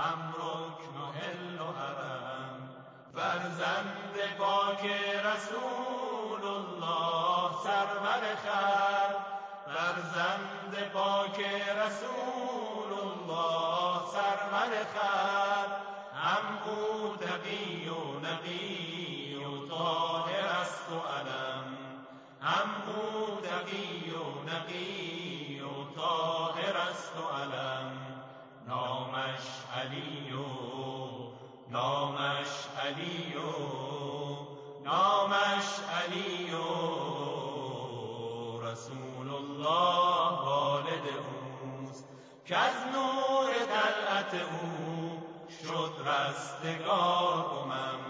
هم رکن و حل و حرم. فرزند پاک رسول الله سرور خلق، فرزند پاک رسول الله سرور خلق. هم او تقی و نقی و طاهر است و علم، هم او تقی و نقی و طاهر است و علم. نامش علی و نامش علی و نامش علی و رسول الله والد اوست، که از نور طلعت او شد رستگار امم.